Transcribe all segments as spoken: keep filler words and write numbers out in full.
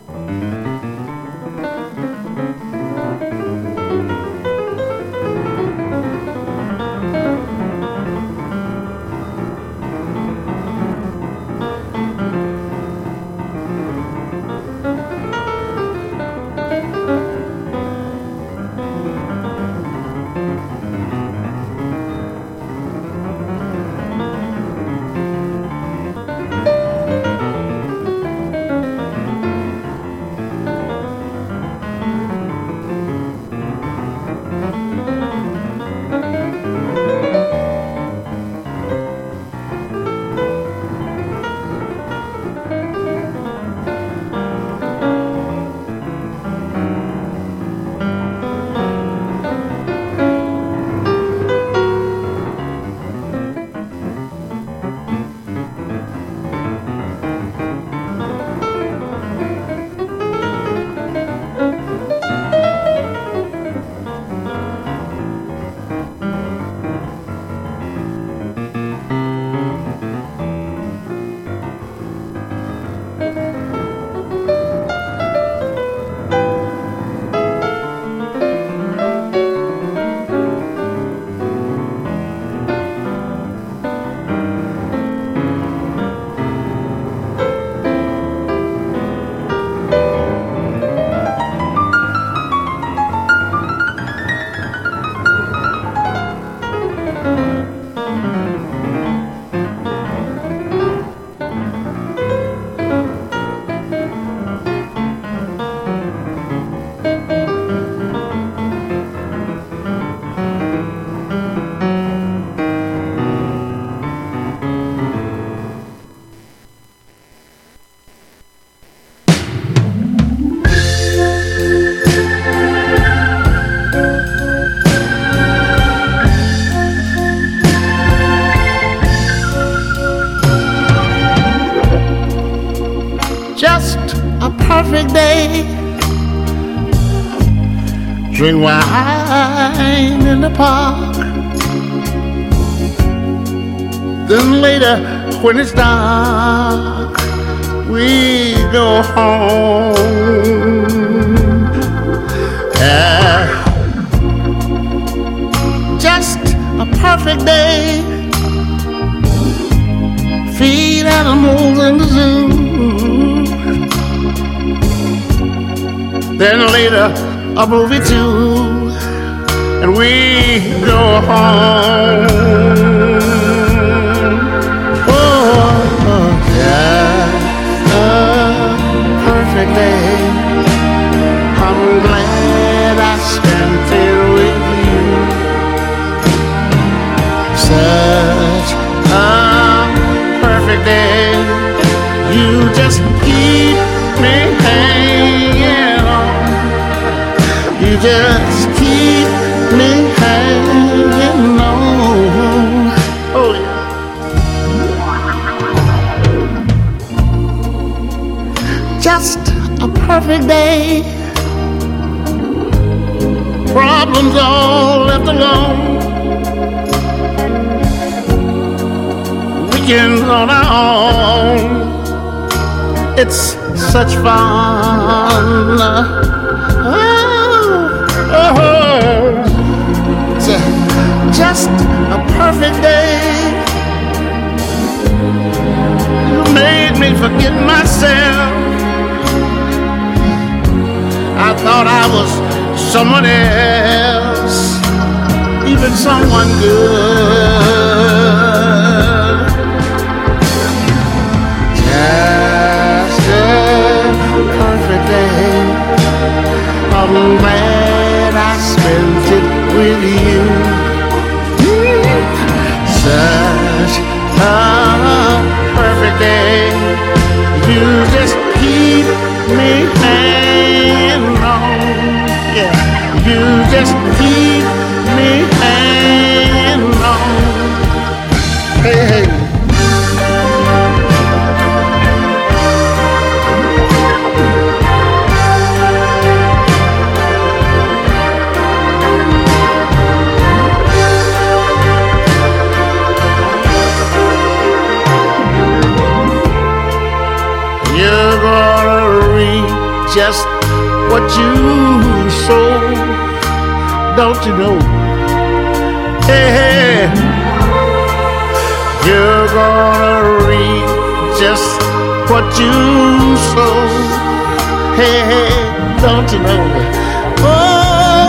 Perfect day, drink wine in the park. Then later when it's dark, we go home. Yeah. Just a perfect day, feed animals in the zoo. Then later a movie too, and we go home. Oh, just a perfect day. I'm glad I spent it with you. Such a perfect day. You just keep me hanging. You just keep me hanging on. Oh yeah. Just a perfect day. Problems all left alone. Weekends on our own. It's such fun. Oh, just a perfect day. You made me forget myself. I thought I was someone else, even someone good. Just a perfect day. I'm glad I spent it with you. Such a perfect day. You just keep me hanging on. Yeah, you just keep me hanging on. just what you sow. Don't you know? Hey, hey, you're gonna reap just what you sow. Hey, hey, don't you know? Oh,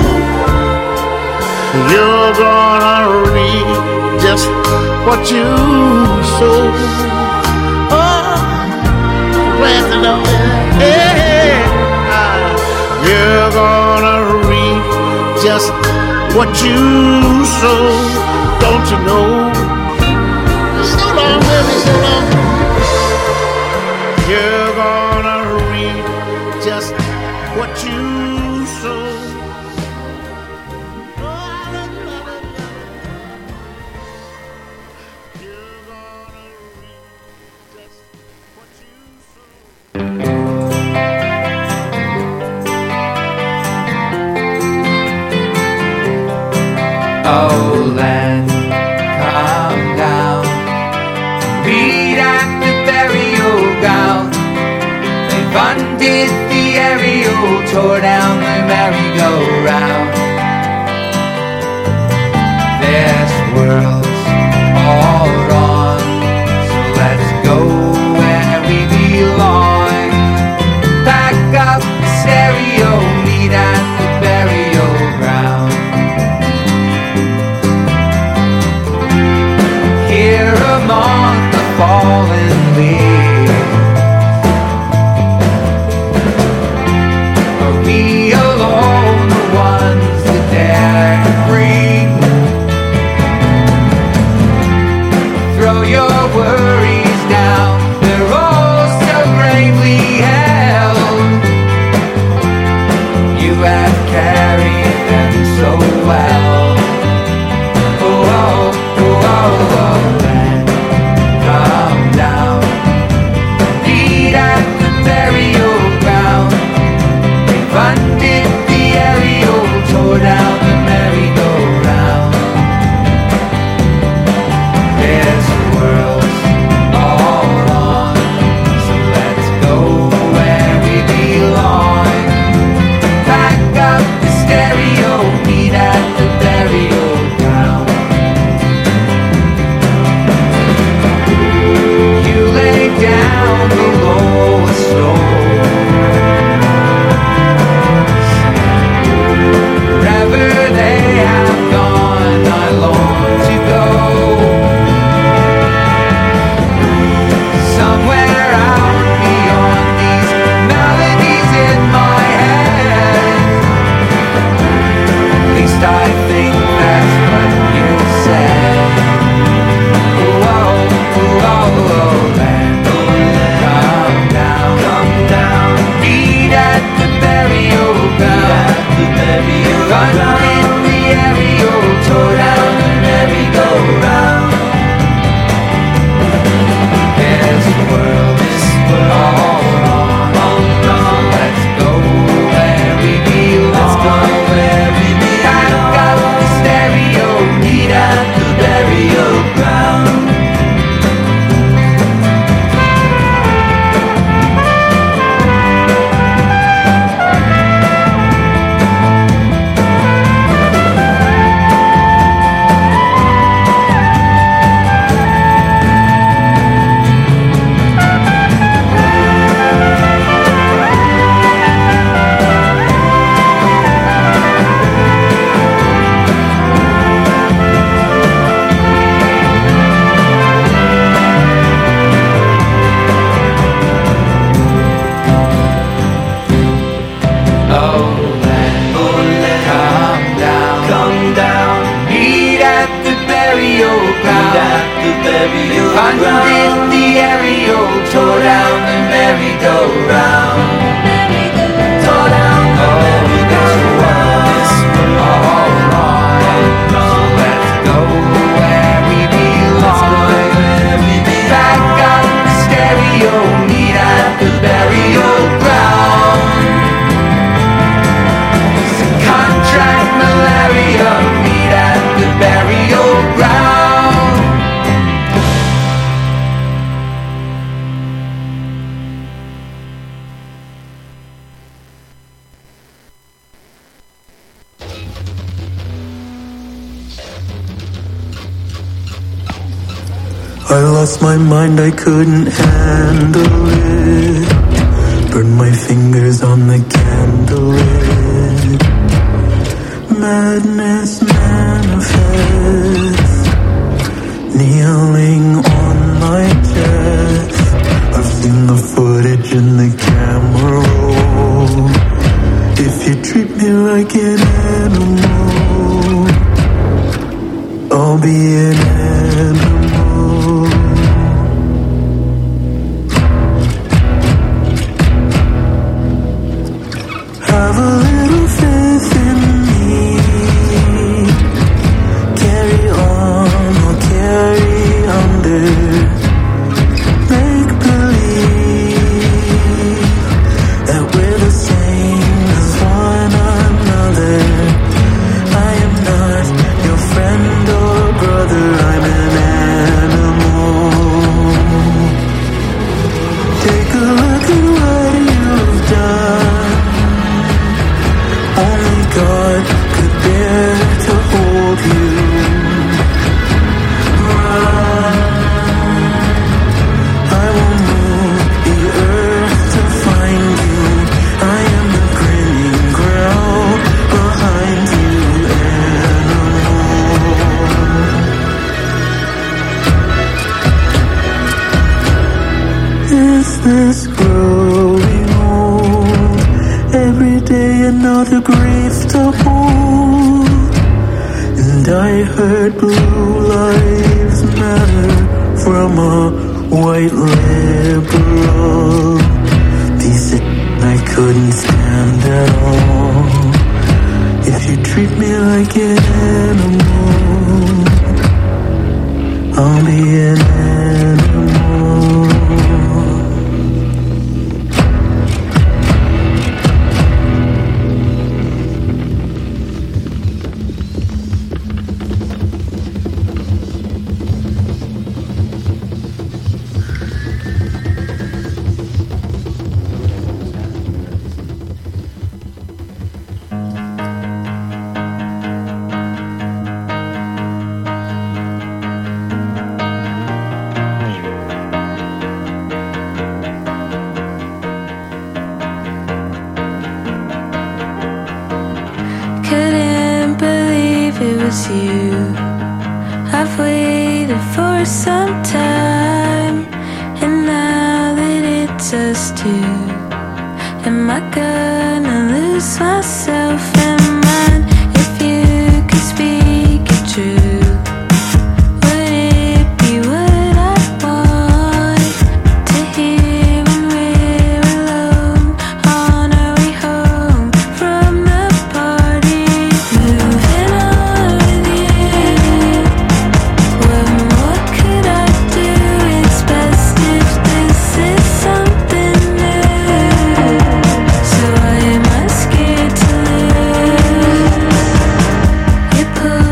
you're gonna reap just what you sow. Oh, glad to know. Hey, hey, uh, you're gonna reap just what you sow. Don't you know? So long, baby, so long. You're gonna reap just what you sow. Oh, land, come down, meet at the burial ground. They've undid the aerial, tore down the merry-go-round. This world's all wrong, so let's go where we belong. Pack up the stereo, meet at the burial ground. Here among the fallen leaves, are we alone, the ones that dare to breathe? Throw your worries down, lost my mind, I couldn't handle it. Burned my fingers on the candle lit. Madness manifests, kneeling on my chest. I've seen the footage in the camera roll. If you treat me like an animal, I'll be an animal. Have a little faith in me. Carry on or carry under. Make believe that we're the same as one another. I am not your friend or brother, I'm an animal. Take a look at what you've done. Only God could bear to hold you. Run. I will move the earth to find you. I am the grinning ground behind you, animal. Is this growing old? Every day another grief to hold. And I heard blue lives matter from a white liberal. Piece of I couldn't stand at all. If you treat me like an animal, I'll be an animal. Couldn't believe it was you. I've waited for some time, and now that it's us two, am I gonna lose myself in mine? If you could speak it true, would it be what I want to hear when we're alone on our way home from the party? Moving on with you. What more could I do? It's best if this is something new. So why am I scared to lose? You pull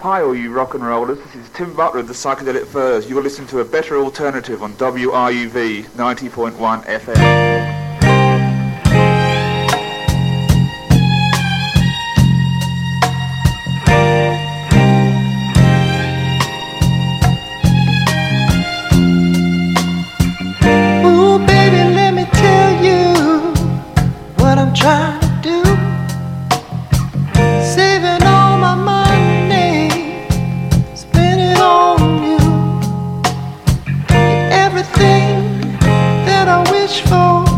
Hi all you rock and rollers, this is Tim Butler of the Psychedelic Furs. You're listening to a better alternative on W R U V ninety point one F M. Trying to do, saving all my money, spend it on you. Everything that I wish for.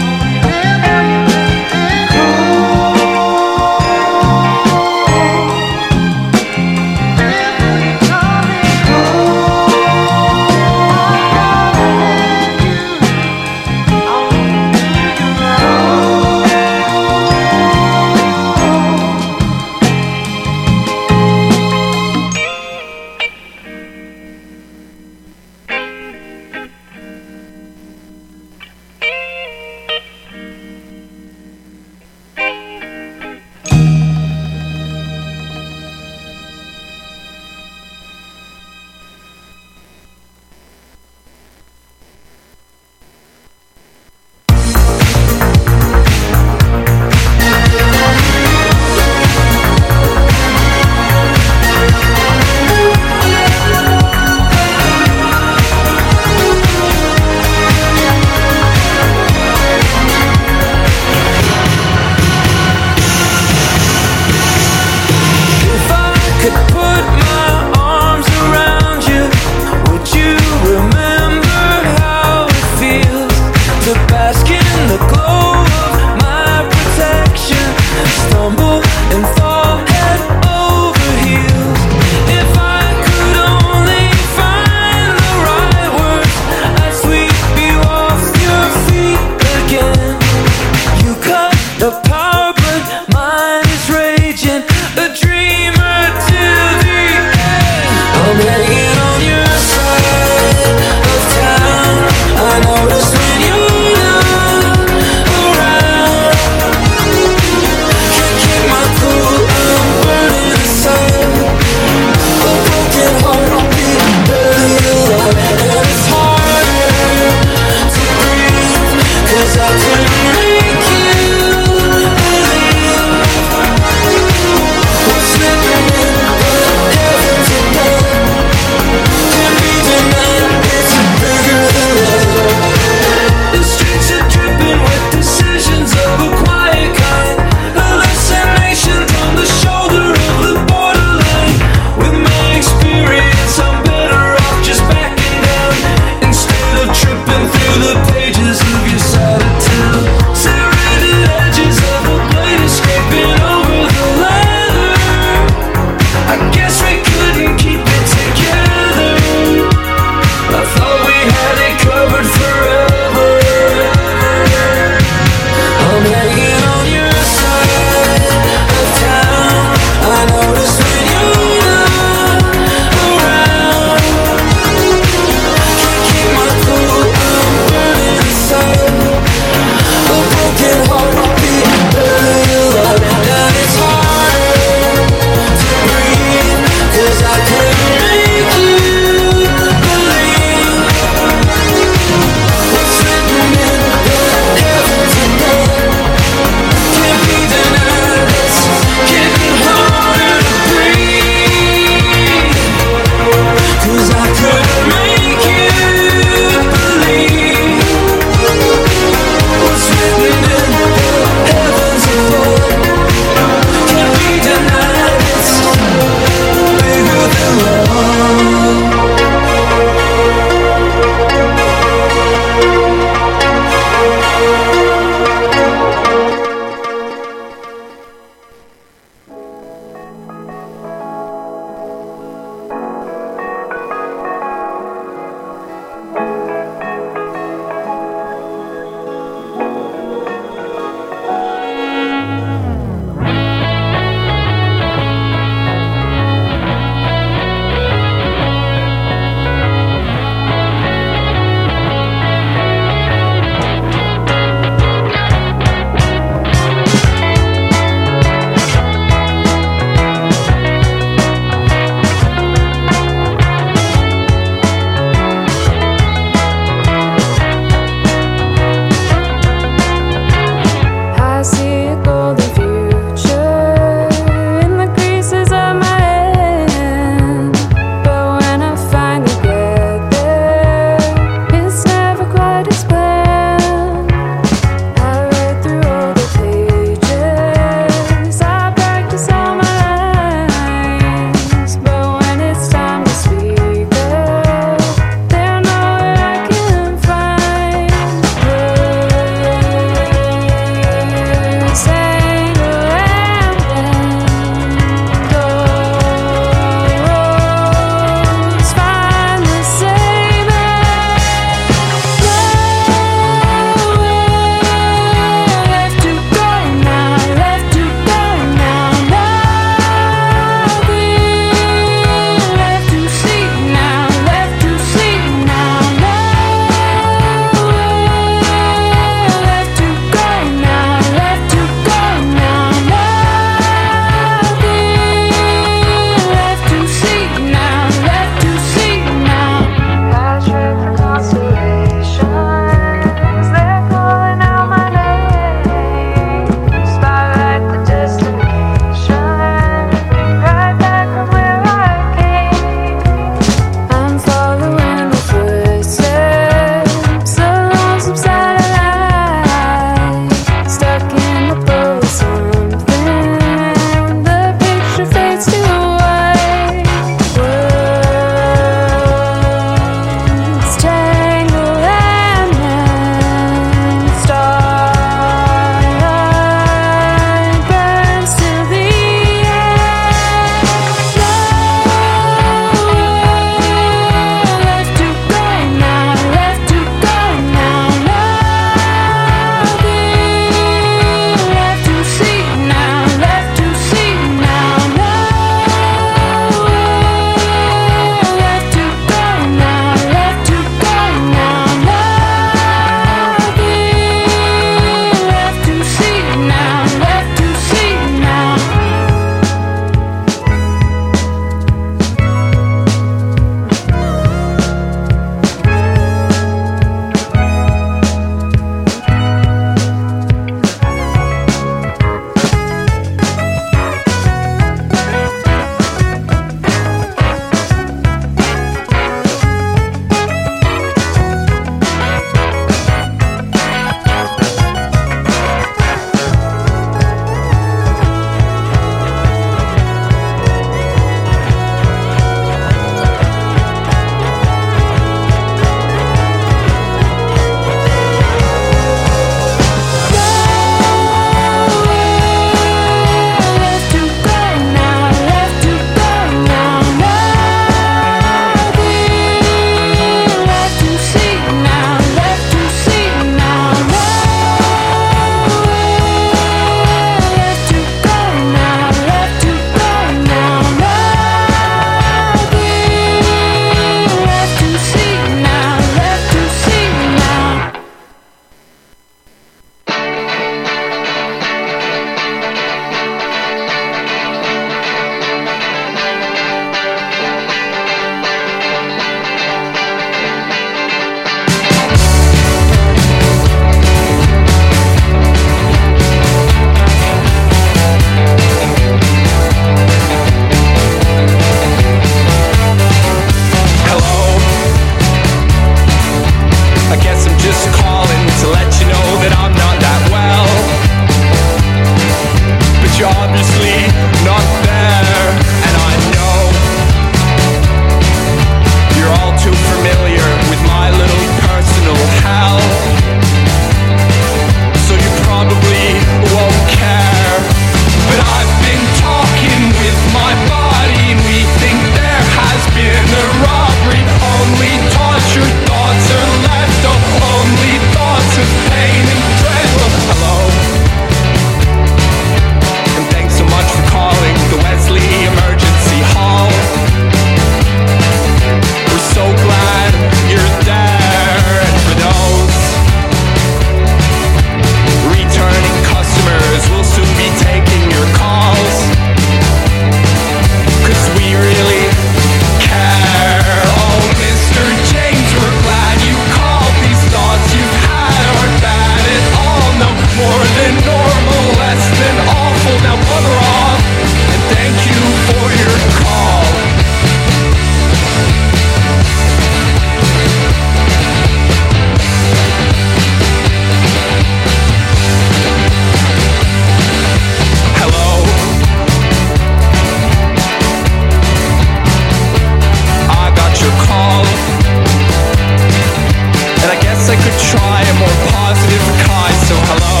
try a more positive kind, so hello.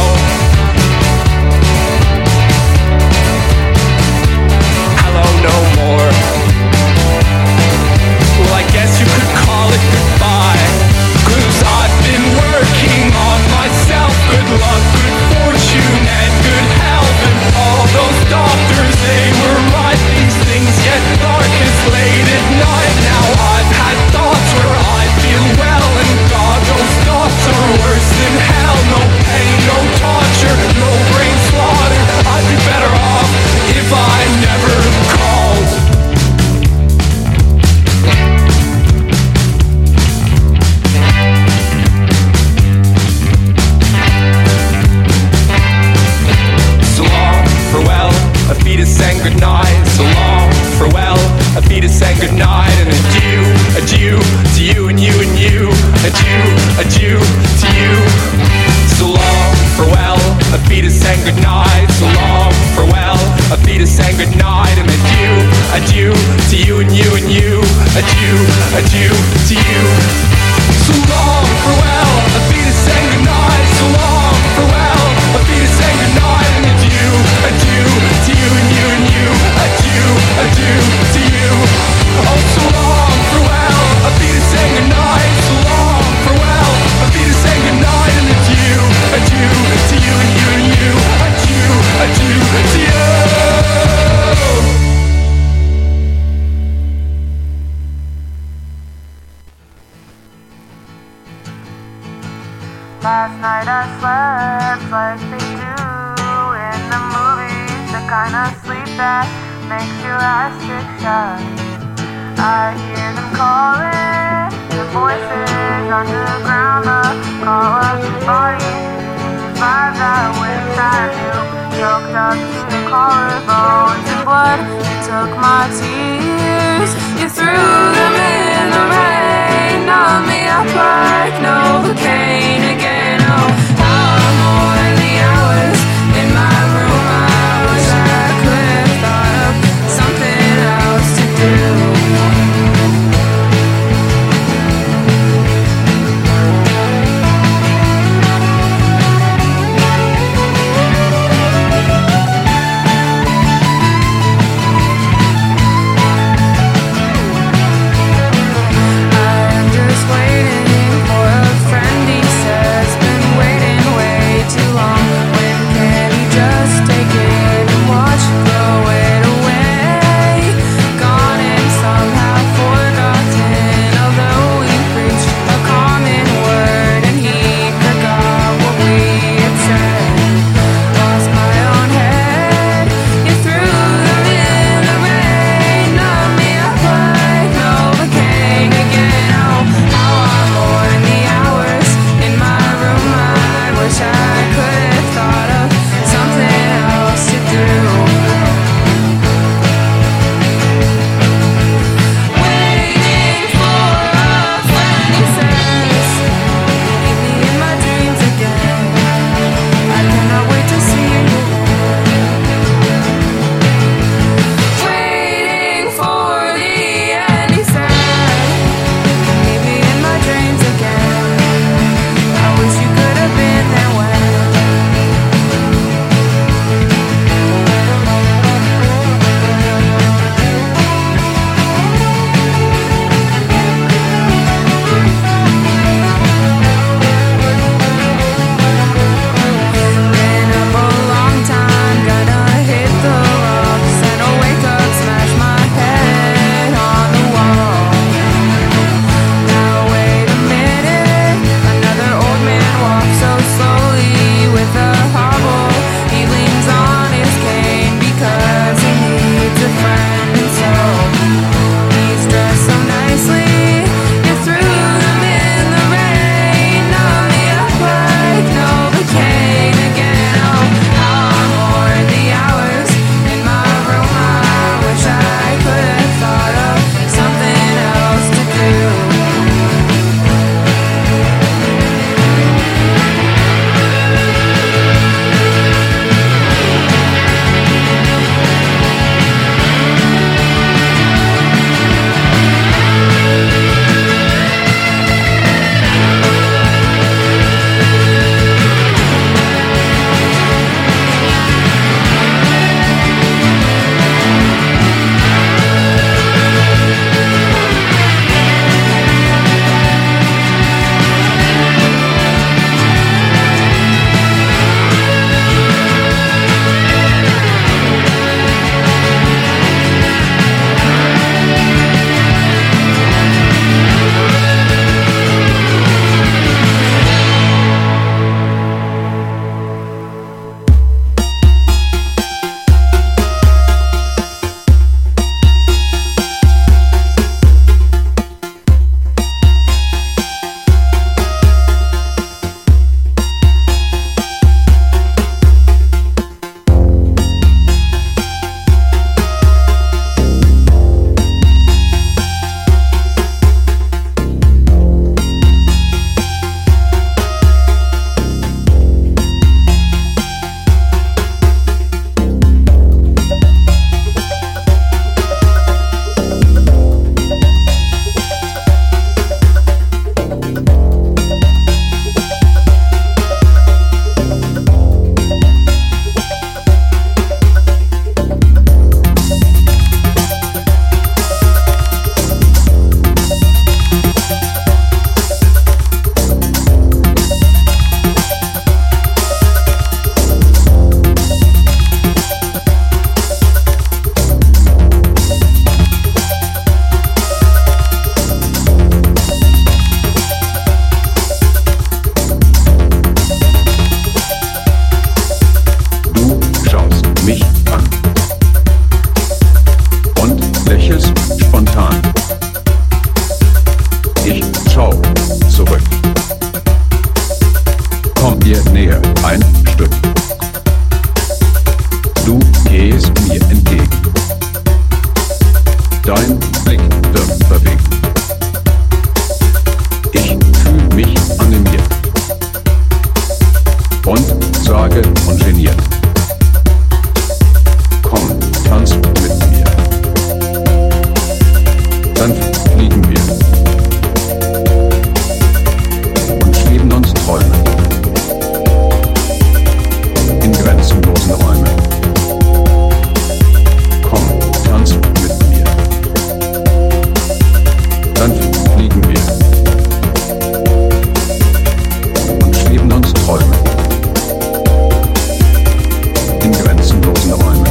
Hello, no more. Well, I guess you could call it goodbye, 'cause I've been working on myself. Good luck, good fortune, and good health. And all those doctors, they were right. These things get darkest late at night. Now I've had thoughts where I feel well, and God, those thoughts are worse than hell. No pain, no torture, no brain slaughter. I'd be better off if I never called. So long, farewell, auf Wiedersehen, good night. So long, farewell, auf Wiedersehen, good night. And adieu, adieu to you and you and you. Adieu, adieu to you. So long, farewell, auf Wiedersehen, good night. So long, farewell, auf Wiedersehen, good night. And adieu, adieu to you and you and you. Adieu, adieu to you. So long, farewell, auf Wiedersehen, good night. So long, farewell, auf Wiedersehen, good night. And adieu, adieu to you and you and you. Adieu, adieu to you. Oh, so long, farewell, auf Wiedersehen, good night. So long, farewell, auf Wiedersehen, good night. And adieu, adieu to you and you and you. Adieu, adieu to you. Last night I slept like they do in the movies, the kind of sleep that makes your eyes stick shut. I hear them calling, the voices underground, the call of the body. Vibes I wish I knew, choked up to the collarbones and blood. You took my tears, you threw them in the rain, numbed me up like Novocaine again. Oh, how more the hours in my room, I wish I could have thought of something else to do. I Ich schau zurück. Komm dir näher, ein Stück. Du gehst mir entgegen. Dein Blick wird verwegen. Ich fühl mich animiert und sage ungeniert: Komm, tanz mit mir. Dann fliegen wir und schweben uns Träume in grenzenlosen Räumen. Komm, tanz mit mir. Dann fliegen wir und schweben uns Träume in grenzenlosen Räumen.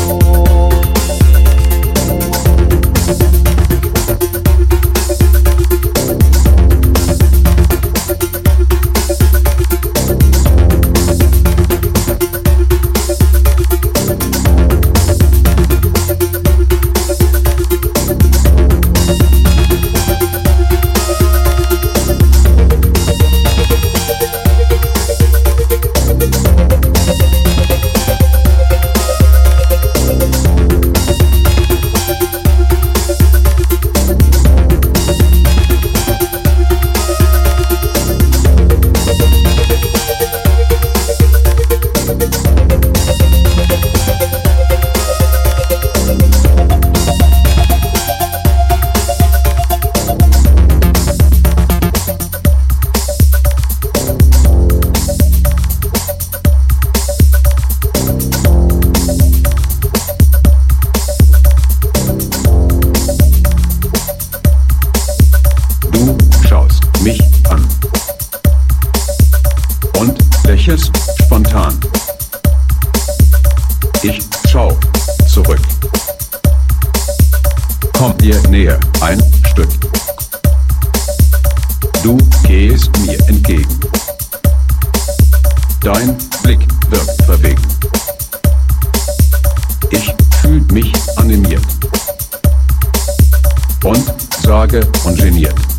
Spontan. Ich schau zurück. Komm dir näher, ein Stück. Du gehst mir entgegen. Dein Blick wird verwegen. Ich fühl mich animiert und sage ungeniert: